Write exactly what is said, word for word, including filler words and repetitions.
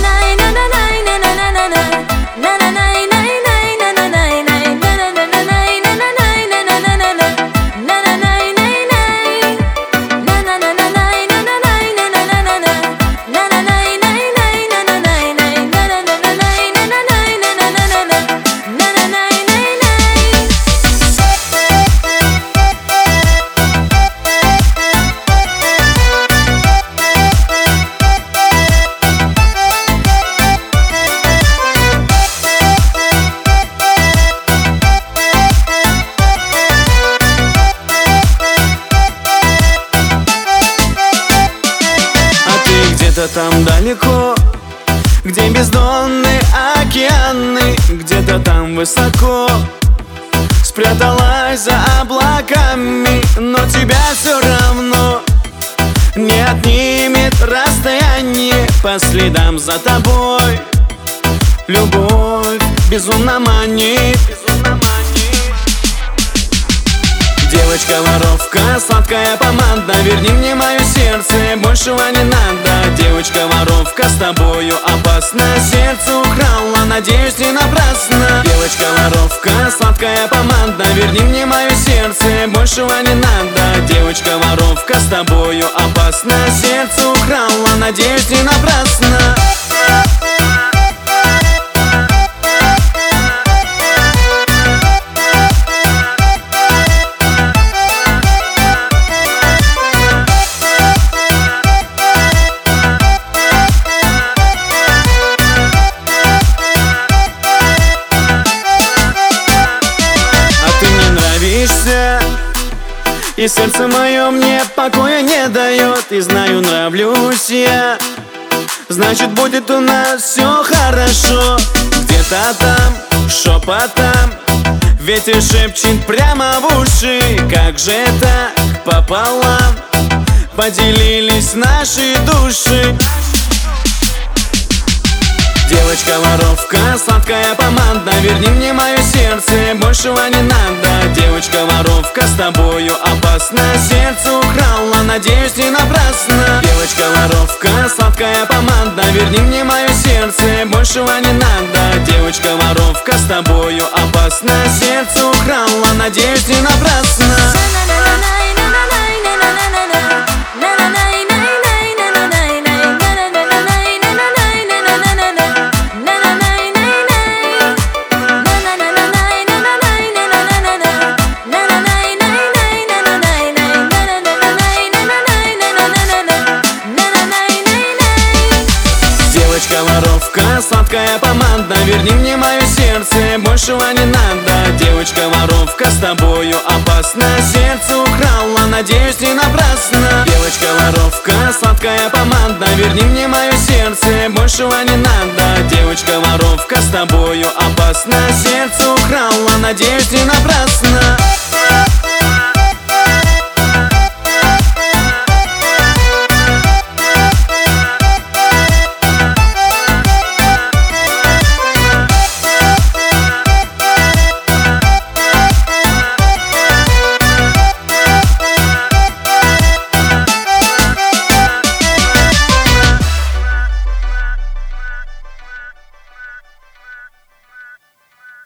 Где-то там далеко, где бездонные океаны, где-то там высоко спряталась за облаками, но тебя все равно не отнимет расстояние. По следам за тобой любовь безумно манит. Девочка-воровка, сладкая помада, верни мне мое сердце, большего не надо. Девочка-воровка, с тобою опасно, сердце украла, надеюсь, не напрасно. Девочка-воровка, сладкая помада, верни мне мое сердце, большего не надо. Девочка-воровка, с тобою опасно, сердце украла, надеюсь, не напрасно. И сердце мое мне покоя не дает. И знаю, нравлюсь я, значит, будет у нас все хорошо. Где-то там, шепотом, ветер шепчет прямо в уши. Как же так пополам поделились наши души? Девочка-воровка, сладкая помада, верни мне мое сердце, большего не надо. Девочка-воровка, с тобою опасно, сердце украла, надеюсь, не напрасно. Девочка-воровка, сладкая помада, верни мне мое сердце, большего не надо. Девочка-воровка, с тобою опасно, сердце украла, надеюсь, не напрасно. Девочка-воровка, сладкая помада, верни мне мое сердце, большего не надо. Девочка-воровка, с тобою опасно, сердце украла, надеюсь, не напрасно. Девочка-воровка, сладкая помада, верни мне мое сердце, большего не надо. Девочка-воровка, с тобою опасно, сердце украла, надеюсь, не напрасно.